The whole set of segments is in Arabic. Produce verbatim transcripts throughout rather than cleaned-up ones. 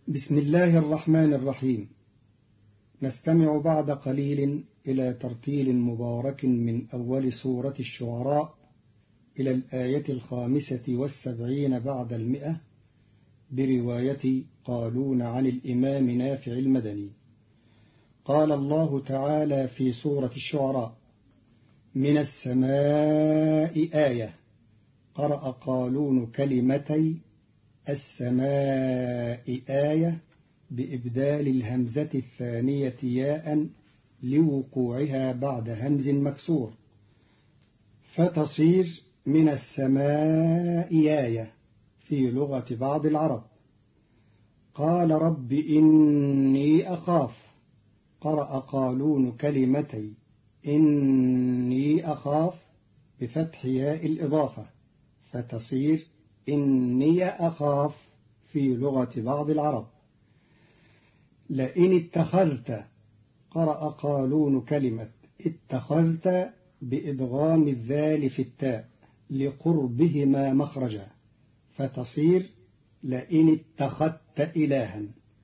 بسم الله الرحمن الرحيم. نستمع بعد قليل إلى ترتيل مبارك من أول سورة الشعراء إلى الآية الخامسة والسبعين بعد المئة برواية قالون عن الإمام نافع المدني. قال الله تعالى في سورة الشعراء: من السماء آية. قرأ قالون كلمتي السماء آية بإبدال الهمزة الثانية ياء لوقوعها بعد همز مكسور، فتصير من السماء آية في لغة بعض العرب. قال رب إني أخاف. قرأ قالون كلمتي إني أخاف بفتح ياء الإضافة، فتصير إني أخاف في لغة بعض العرب. لئن اتخذت. قرأ قالون كلمة اتخذت بإدغام الذال في التاء لقربهما مخرجا، فتصير لئن اتخذت إلها.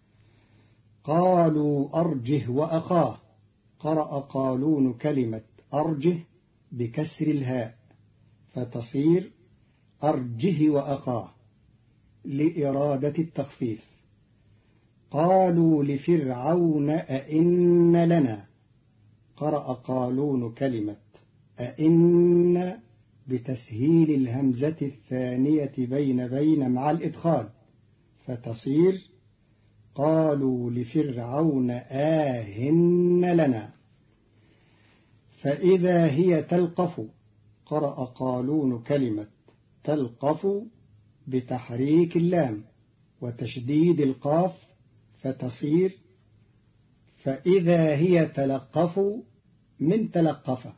قالوا أرجه وأخاه. قرأ قالون كلمة أرجه بكسر الهاء، فتصير أرجه وأخاه لإرادة التخفيف. قالوا لفرعون أئن لنا. قرأ قالون كلمة أئن بتسهيل الهمزة الثانية بين بين مع الإدخال، فتصير قالوا لفرعون آهن لنا. فإذا هي تلقف. قرأ قالون كلمة تلقف بتحريك اللام وتشديد القاف، فتصير فإذا هي تلقف من تلقف.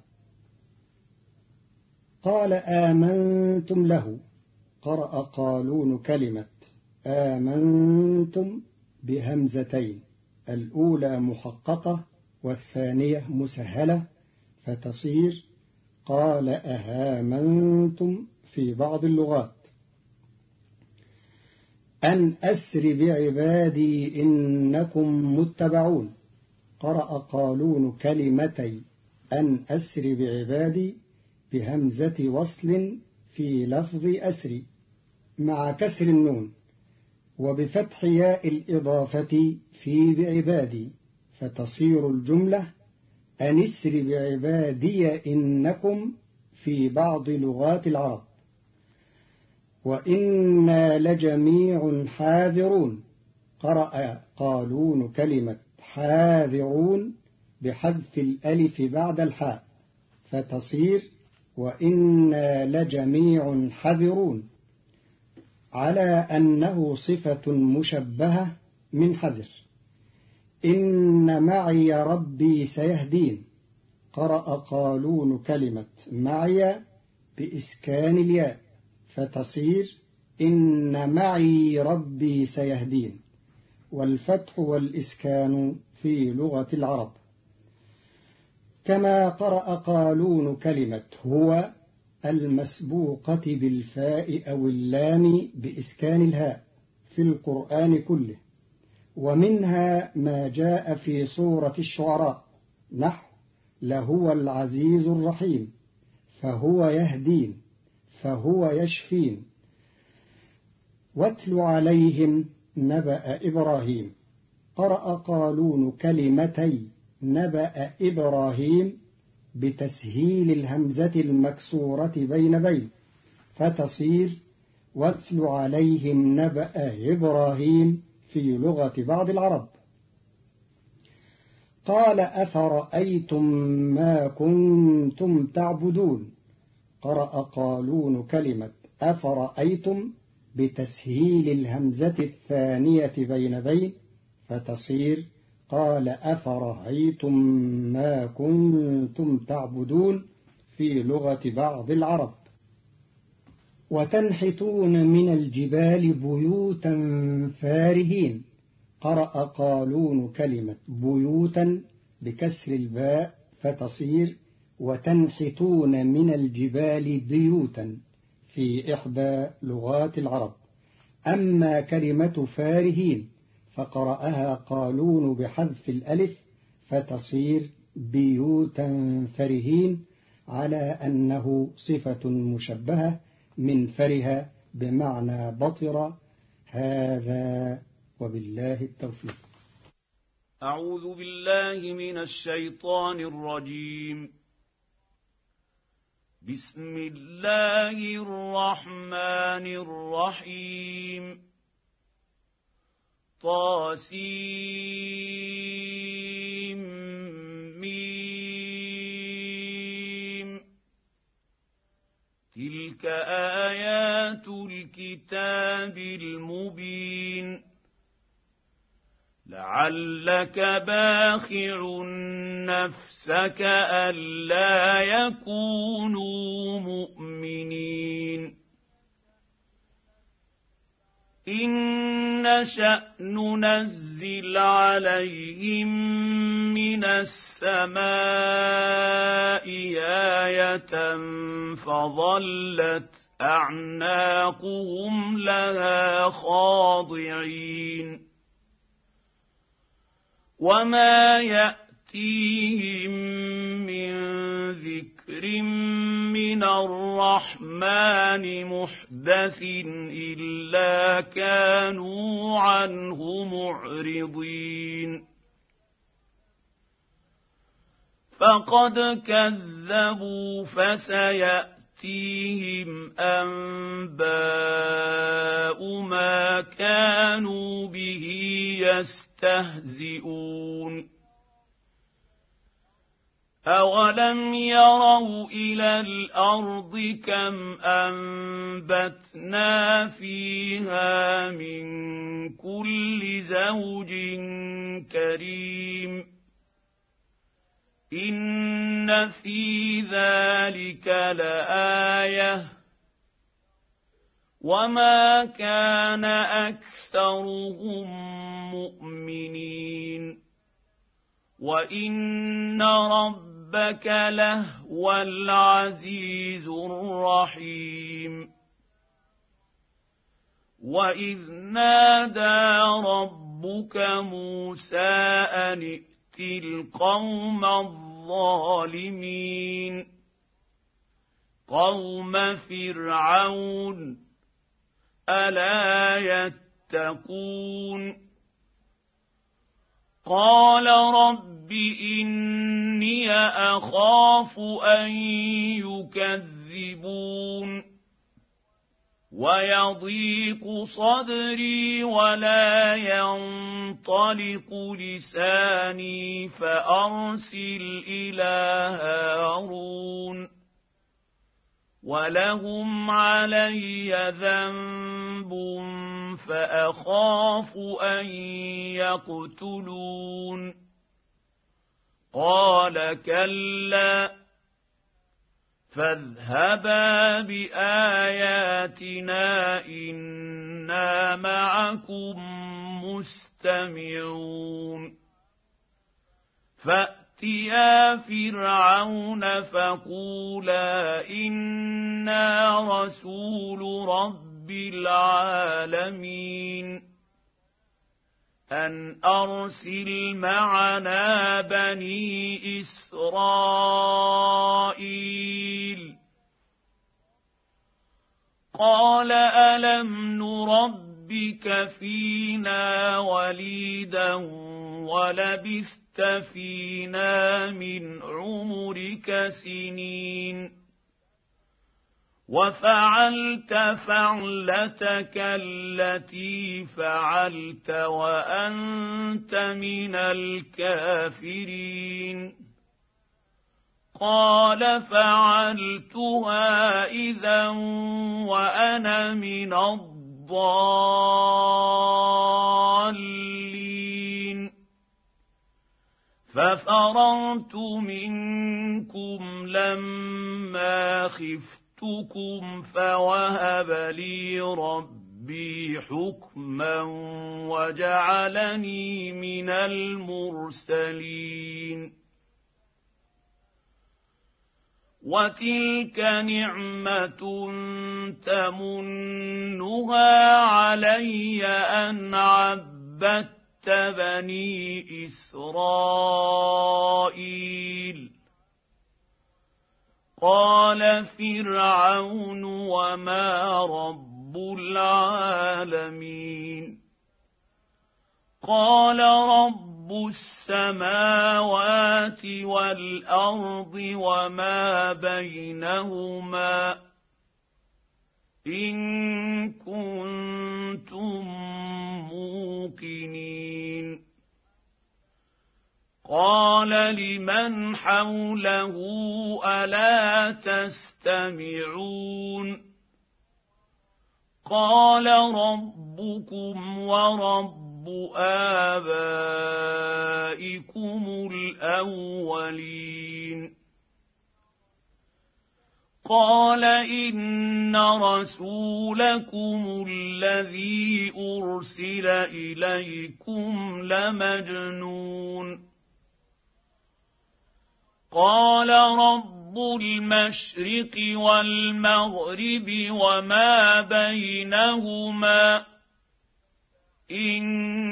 قال آمنتم له. قرأ قالون كلمة آمنتم بهمزتين، الأولى محققة والثانية مسهلة، فتصير قال أهامنتم في بعض اللغات. أن أسر بعبادي إنكم متبعون. قرأ قالون كلمتي أن أسر بعبادي بهمزة وصل في لفظ أسري مع كسر النون وبفتح ياء الإضافة في بعبادي، فتصير الجملة أن اسر بعبادي إنكم في بعض لغات العرب. وإنا لجميع حاذرون. قرأ قالون كلمة حاذرون بحذف الألف بعد الحاء، فتصير وإنا لجميع حذرون على أنه صفة مشبهة من حذر. إن معي ربي سيهدين. قرأ قالون كلمة معي بإسكان الياء، فتصير إن معي ربي سيهدين، والفتح والإسكان في لغة العرب. كما قرأ قالون كلمة هو المسبوقة بالفاء أو اللام بإسكان الهاء في القرآن كله، ومنها ما جاء في سورة الشعراء نحو لهو العزيز الرحيم، فهو يهدين، فهو يشفين. واتل عليهم نبأ إبراهيم. قرأ قالون كلمتي نبأ إبراهيم بتسهيل الهمزة المكسورة بين بين، فتصير واتل عليهم نبأ إبراهيم في لغة بعض العرب. قال أفرأيتم ما كنتم تعبدون. قرأ قالون كلمة أفرأيتم بتسهيل الهمزة الثانية بين بين، فتصير قال أفرأيتم ما كنتم تعبدون في لغة بعض العرب. وتنحتون من الجبال بيوتا فارهين. قرأ قالون كلمة بيوتا بكسر الباء، فتصير وتنحتون من الجبال بيوتا في إحدى لغات العرب. أما كلمة فارهين فقرأها قالون بحذف الألف فتصير بيوتا فرهين، على أنه صفة مشبهة من فره بمعنى بطر. هذا وبالله التوفيق. أعوذ بالله من الشيطان الرجيم. بسم الله الرحمن الرحيم. طاسيم ميم. تلك آيات الكتاب المبين. لعلك باخع نفسك ألا يكونوا مؤمنين. إن نشأ ننزل عليهم من السماء آية فظلت أعناقهم لها خاضعين. وما يأتيهم من ذكر من الرحمن محدث إلا كانوا عنه معرضين. فقد كذبوا فسيأتيهم أنباء ما كانوا به يستهزئون. أولم يروا إلى الأرض كم أنبتنا فيها من كل زوج كريم. إن في ذلك لآية وما كان أكثرهم مؤمنين وإن ربك لهو العزيز الرحيم. وإذ نادى ربك موسى أن ائت القوم الظالمين قوم فرعون ألا يتقون. قال رب إني أخاف أن يكذبون ويضيق صدري ولا ينطلق لساني فأرسل إلى هارون ولهم علي ذنب فأخاف أن يقتلون. قال كلا فاذهبا بآياتنا إنا معكم مستمعون. فأتيا فرعون فقولا إنا رسول رب العالمين أن أرسل معنا بني إسرائيل. قال ألم نربك فينا وليدا ولبثت فينا من عمرك سنين وفعلت فعلتك التي فعلت وأنت من الكافرين. قال فعلتها إذا وأنا من الضالين. ففررت منكم لما خفت فوهب لي ربي حكما وجعلني من المرسلين. وتلك نعمة تمنها علي أن عبدت بني إسرائيل قال فرعون وما رب العالمين قال رب السماوات والأرض وما بينهما إن كنتم موقنين قال لمن حوله ألا تستمعون قال ربكم ورب آبائكم الأولين قال إن رسولكم الذي أرسل إليكم لمجنون قال رب المشرق والمغرب وما بينهما إن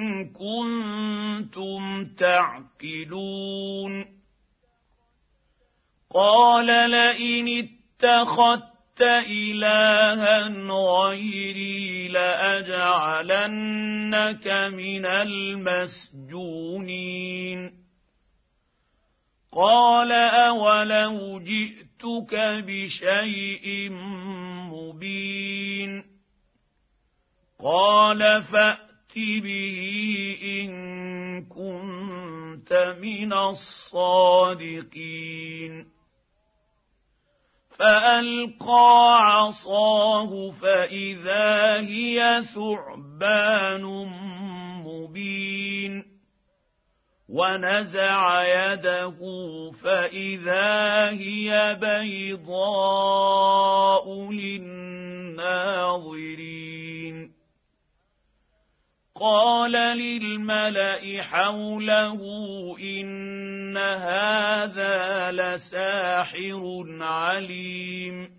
كنتم تعقلون قال لئن اتخذت إلها غيري لأجعلنك من المسجونين قال أولو جئتك بشيء مبين قال فأت به إن كنت من الصادقين فألقى عصاه فإذا هي ثعبان مبين ونزع يده فإذا هي بيضاء للناظرين قال للملأ حوله إن هذا لساحر عليم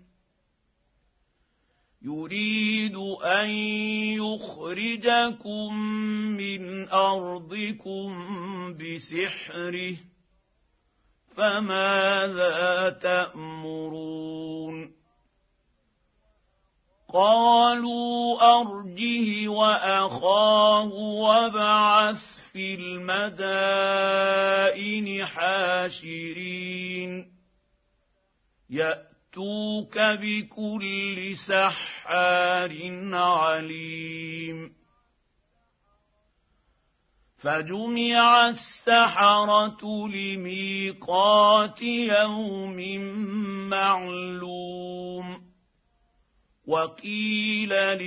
يريد أن يخرجكم من أرضكم بسحره فماذا تأمرون قالوا أرجه وأخاه وابعث في المدائن حاشرين يأتوك بكل سحار عليم فجمع السحرة لميقات يوم معلوم وقيل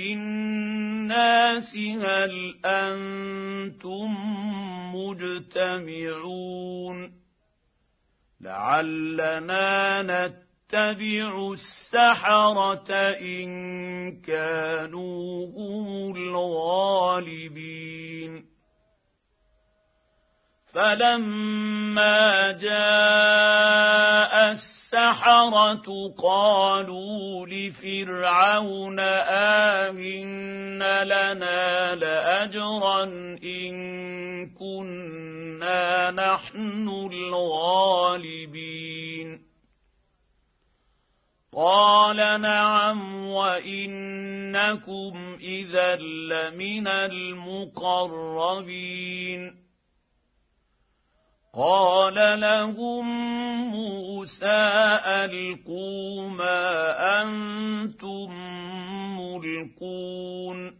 للناس هل أنتم مجتمعون لعلنا نتبع السحرة إن كانوا هم الغالبين فلما جاء السحرة قالوا لفرعون آمن لنا لأجرا إن كنا نحن الغالبين قال نعم وإنكم إذا لمن المقربين قال لهم موسى ألقوا ما أنتم ملقون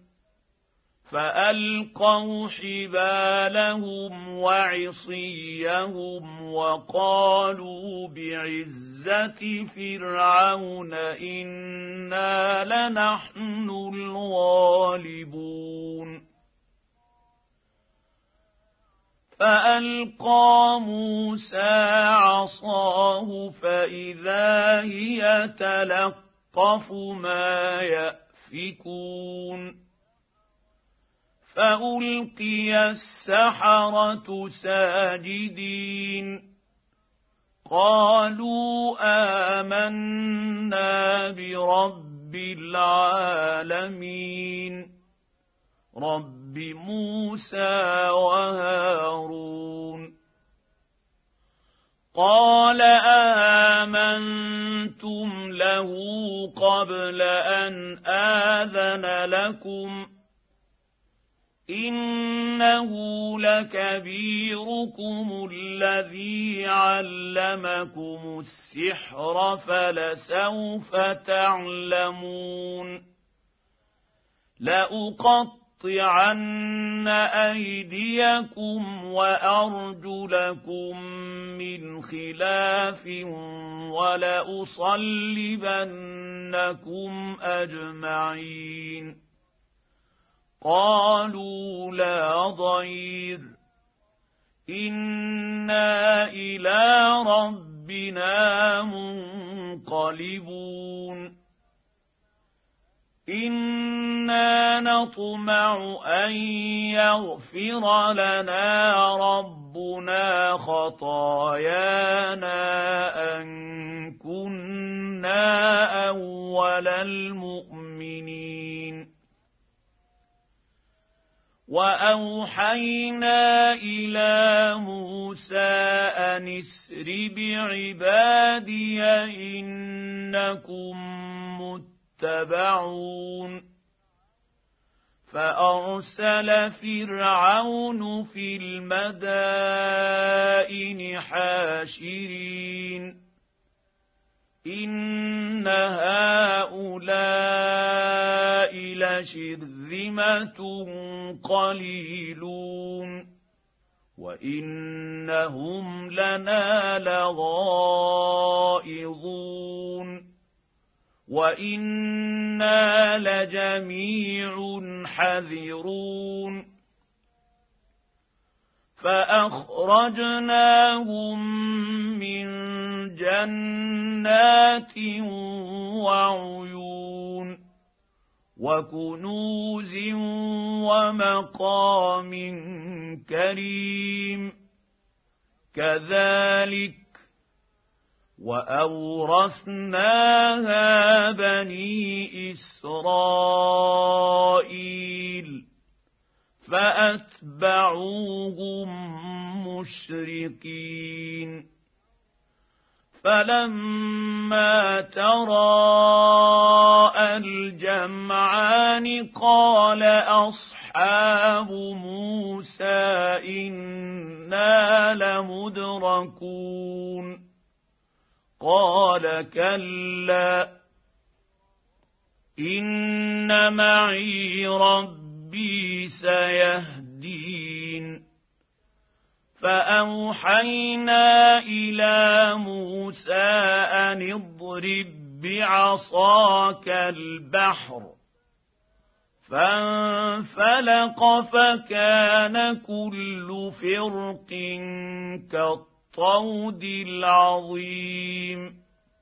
فألقوا حبالهم وعصيهم وقالوا بعزة فرعون إنا لنحن الغالبون فألقى موسى عصاه فإذا هي تلقف ما يأفكون فألقي السحرة ساجدين قالوا آمنا برب العالمين رب موسى وهارون قال آمنتم له قبل أن آذن لكم إنه لكبيركم الذي علمكم السحر فلسوف تعلمون لأقطعن أيديكم وأرجلكم من خلاف ولأصلبنكم أجمعين قالوا لا ضير إنا إلى ربنا منقلبون إنا نطمع أن يغفر لنا ربنا خطايانا أن كنا أول المؤمنين وأوحينا إلى موسى أن اسر بعبادي إنكم متبعون فأرسل فرعون في المدائن حاشرين إن هؤلاء لشرذمة قليلون وإنهم لنا لغائظون وإنا لجميع حذرون فأخرجناهم من جنات وعيون وكنوز ومقام كريم كذلك وأورثناها بني إسرائيل فأتبعوهم مشرقين فلما تراءى الجمعان قال أصحاب موسى إنا لمدركون قال كلا إن معي ربي سيهدين فأوحينا إلى موسى أن اضرب بعصاك البحر فانفلق فكان كل فرق كالطود العظيم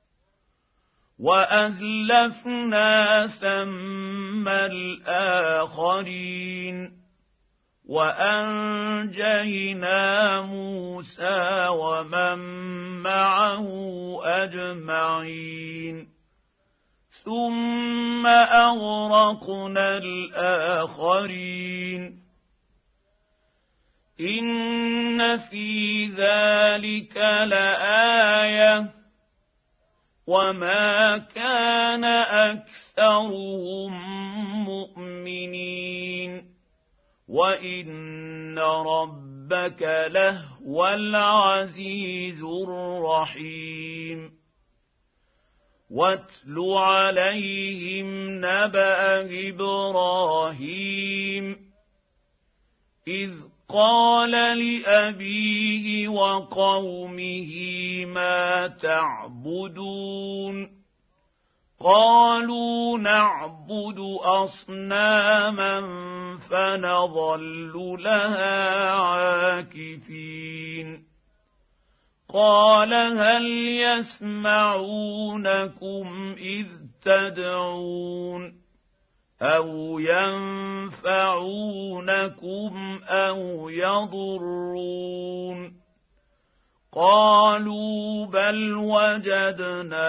وأزلفنا ثم الآخرين وأنجينا موسى ومن معه أجمعين ثم أغرقنا الآخرين إن في ذلك لآية وما كان أكثرهم مؤمنين وإن ربك لهو العزيز الرحيم واتل عليهم نبأ إبراهيم إذ قال لأبيه وقومه ما تعبدون قالوا نعبد أصناما فنظل لها عاكفين قال هل يسمعونكم إذ تدعون أو ينفعونكم أو يضرون قالوا بل وجدنا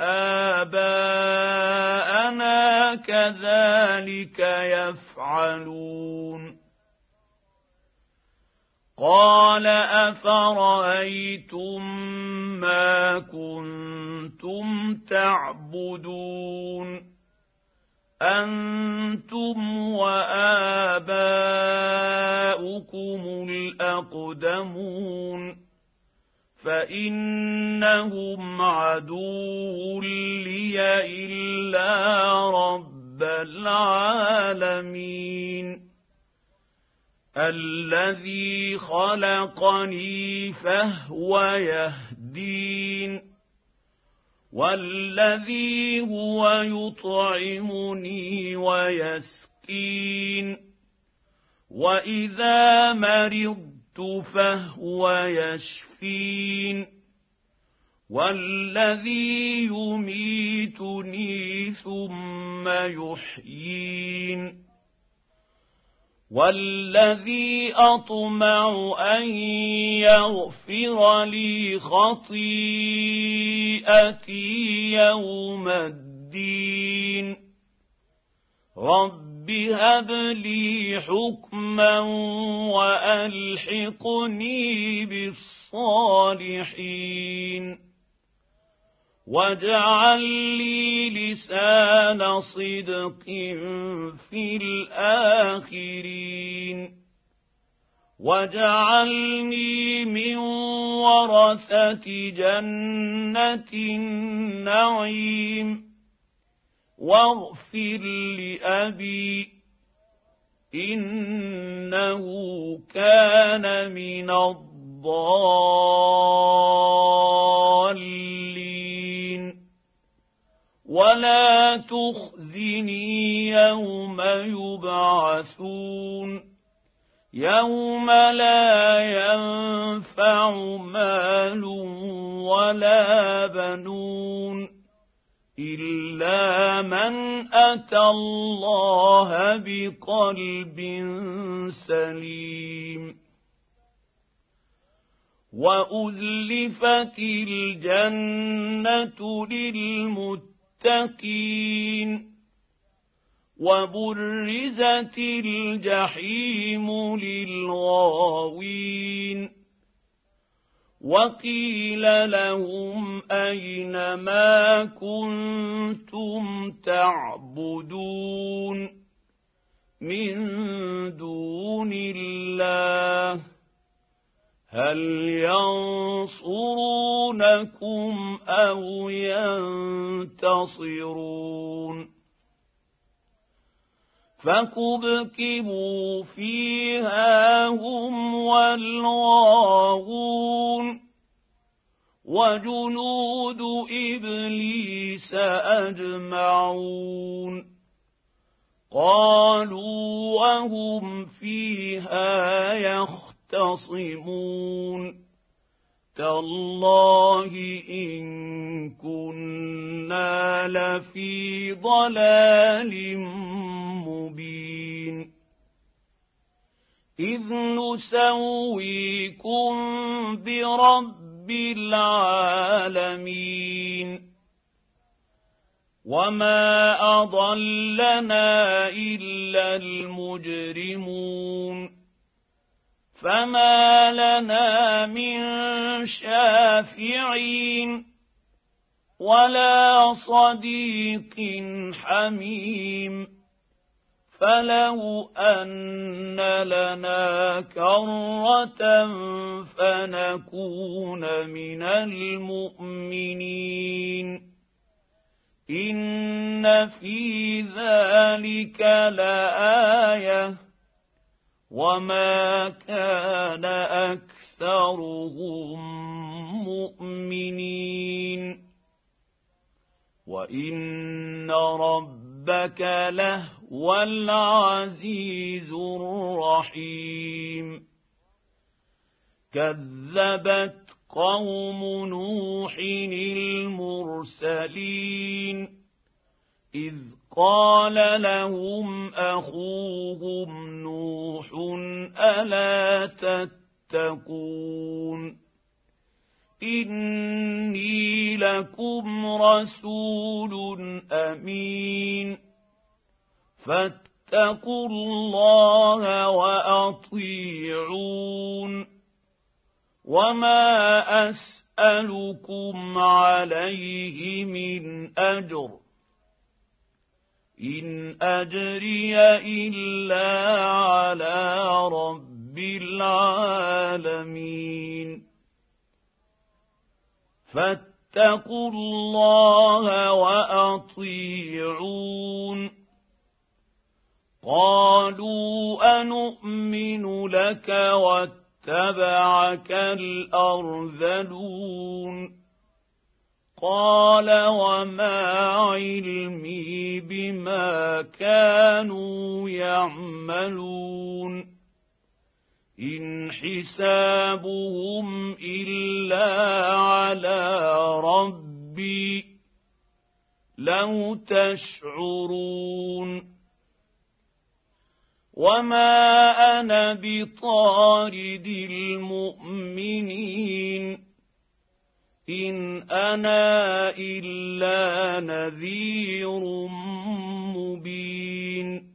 آباءنا كذلك يفعلون قال أفرأيتم ما كنتم تعبدون أنتم وآباؤكم الأقدمون فإنهم عدو لي إلا رب العالمين الذي خلقني فهو يهدين والذي هو يطعمني ويسقين وإذا مرضت فهو يشفين والذي يميتني ثم يحيين والذي أطمع أن يغفر لي خطيئتي يوم الدين رب هب لي حكما وألحقني بالصالحين واجعل لي لسان صدق في الآخرين واجعلني من ورثة جنة النعيم واغفر لأبي إنه كان من الضالين ولا تخزني يوم يبعثون يوم لا ينفع مال ولا بنون إلا من أتى الله بقلب سليم وأزلفت الجنة للمتقين وبرزت الجحيم للغاوين وقيل لهم أين ما كنتم تعبدون من دون الله هل ينصرونكم أو ينتصرون فكبكبوا فيها هم والغاوون وجنود إبليس أجمعون قالوا وهم فيها يختصمون تالله إن كنا لفي ضلال مبين إذ نسويكم برب العالمين وما أضلنا إلا المجرمون فما لنا من شافعين ولا صديق حميم فلو أن لنا كرة فنكون من المؤمنين إن في ذلك لآية وما كان أكثرهم مؤمنين وإن ربك لهو العزيز الرحيم كذبت قوم نوح المرسلين إذ قال لهم أخوهم نوح ألا تتقون إني لكم رسول أمين فاتقوا الله وأطيعون وما أسألكم عليه من أجر إن أجري إلا على رب العالمين فاتقوا الله وأطيعون قالوا أنؤمن لك واتبعك الأرذلون قال وما علمي بما كانوا يعملون إن حسابهم إلا على ربي لو تشعرون وما أنا بطارد المؤمنين إن أنا إلا نذير مبين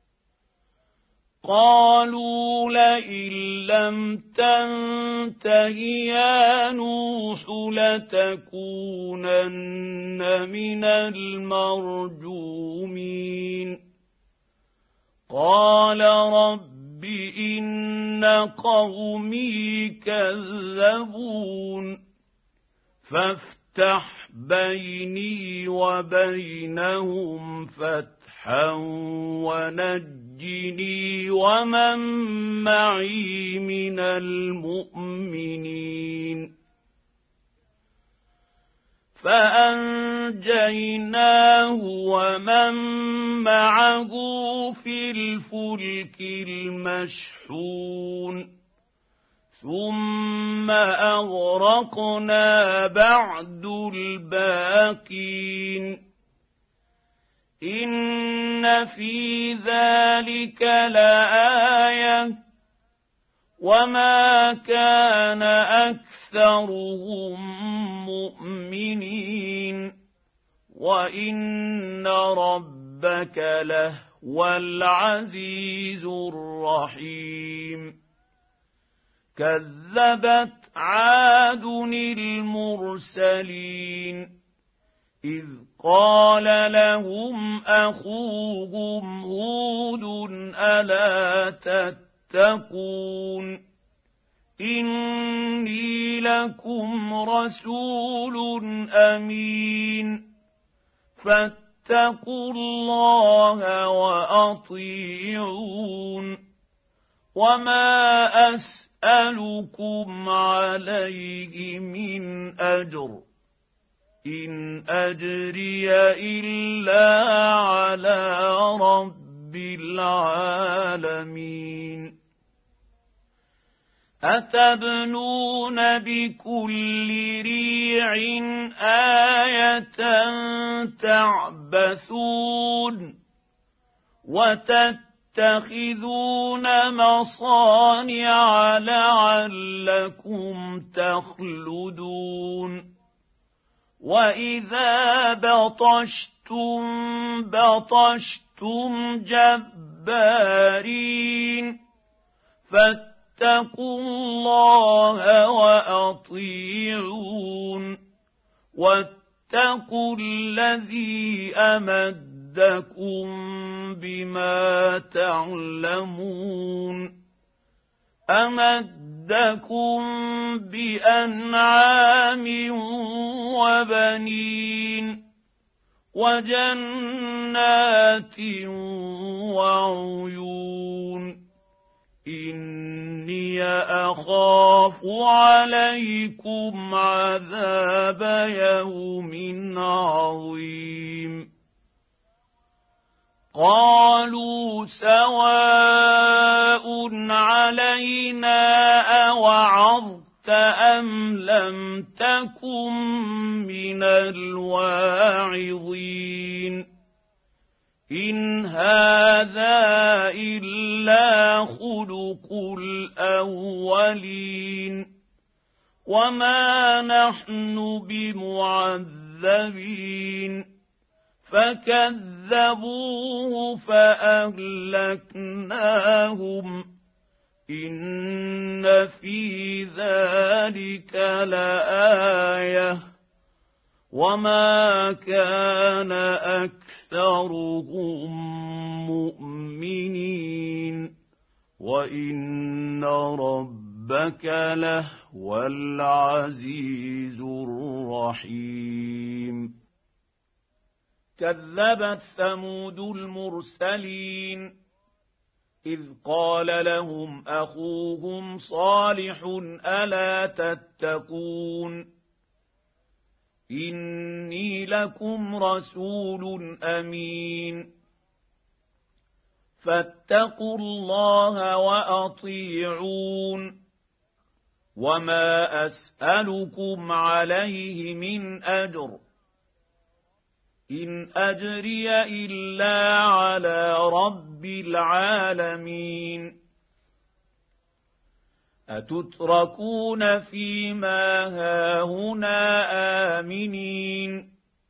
قالوا لئن لم تنته يا نوح لتكونن من المرجومين قال رب إن قومي كذبون فافتح بيني وبينهم فتحا ونجني ومن معي من المؤمنين فأنجيناه ومن معه في الفلك المشحون ثم أغرقنا بعد الباقين إن في ذلك لآية وما كان أكثرهم مؤمنين وإن ربك لهو العزيز الرحيم كذبت عاد المرسلين إذ قال لهم أخوهم هود ألا تتقون إني لكم رسول أمين فاتقوا الله وأطيعون وما أسألكم عليه من أجر إن أجري إلا على رب العالمين أتبنون بكل ريع آية تعبثون وتتخذون مصانع لعلكم تخلدون وإذا بطشتم بطشتم جبارين فاتقوا الله وأطيعون واتقوا الذي أمدكم بما تعلمون أمدكم بأنعام وبنين وجنات وعيون إني أخاف عليكم عذاب يوم عظيم قالوا سواء علينا أوعظت أم لم تكن من الواعظين إن هذا إلا خلق الأولين وما نحن بمعذبين فكذبوه فأهلكناهم إن في ذلك لآية وما كان أكثرهم مؤمنين وإن ربك لهو العزيز الرحيم كذبت ثمود المرسلين إذ قال لهم أخوهم صالح ألا تتقون إني لكم رسول أمين فاتقوا الله وأطيعون وما أسألكم عليه من أجر إن أجري إلا على رب العالمين أتتركون فيما هاهنا آمنين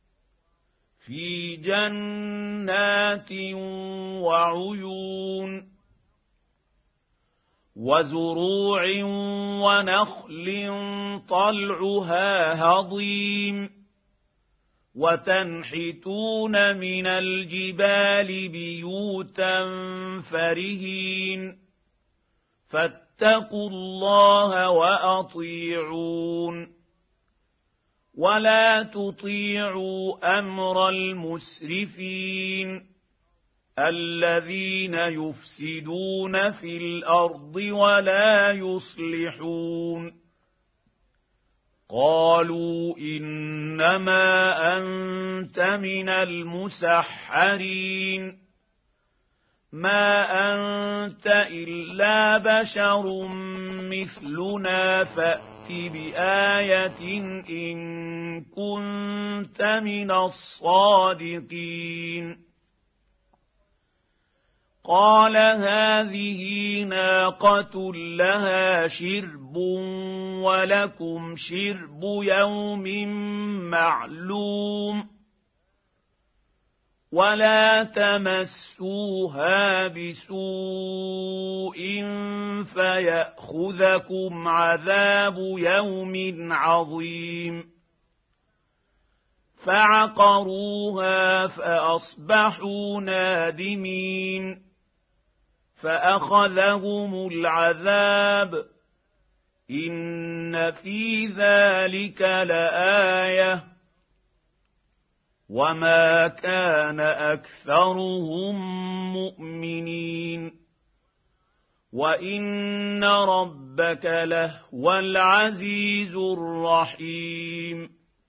في جنات وعيون وزروع ونخل طلعها هضيم وتنحتون من الجبال بيوتا فرهين فاتقوا الله وأطيعون ولا تطيعوا أمر المسرفين الذين يفسدون في الأرض ولا يصلحون قالوا إنما أنت من المسحرين ما أنت إلا بشر مثلنا فأت بآية إن كنت من الصادقين قال هذه ناقة لها شرب ولكم شرب يوم معلوم ولا تمسوها بسوء فيأخذكم عذاب يوم عظيم فعقروها فأصبحوا نادمين فأخذهم العذاب إن في ذلك لآية وما كان أكثرهم مؤمنين وإن ربك لهو العزيز الرحيم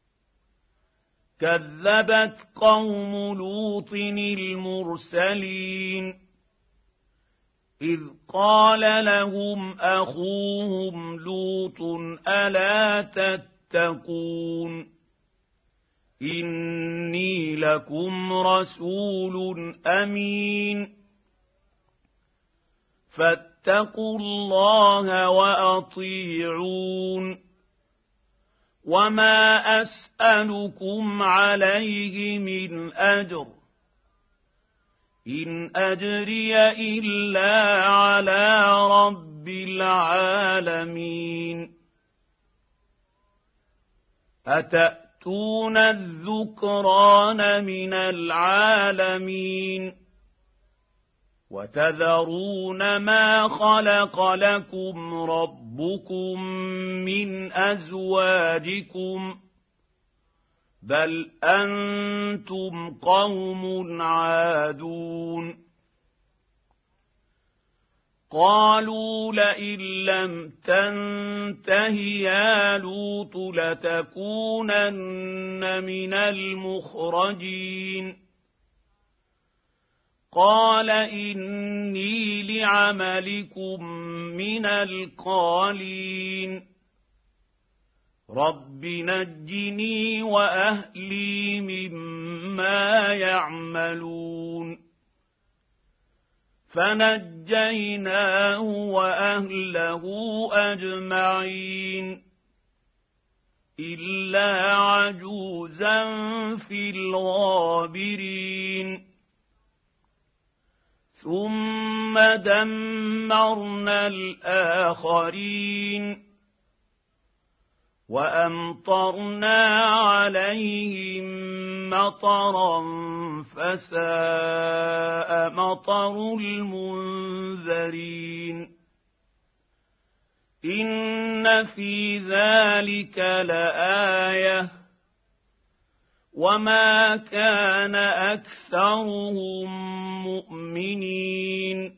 كذبت قوم لوط المرسلين إذ قال لهم أخوهم لوط ألا تتقون إني لكم رسول أمين فاتقوا الله وأطيعون وما أسألكم عليه من أجر إن أجري إلا على رب العالمين أتأتون الذكران من العالمين وتذرون ما خلق لكم ربكم من أزواجكم بل أنتم قوم عادون قالوا لئن لم تنته يا لوط لتكونن من المخرجين قال إني لعملكم من القالين رب نجني وأهلي مما يعملون فنجيناه وأهله أجمعين إلا عجوزا في الغابرين ثم دمرنا الآخرين وأمطرنا عليهم مطرا فساء مطر المنذرين إن في ذلك لآية وما كان أكثرهم مؤمنين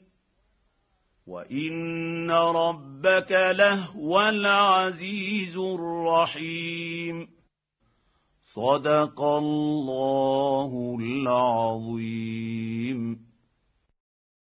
وإن ربك لهو العزيز الرحيم صدق الله العظيم.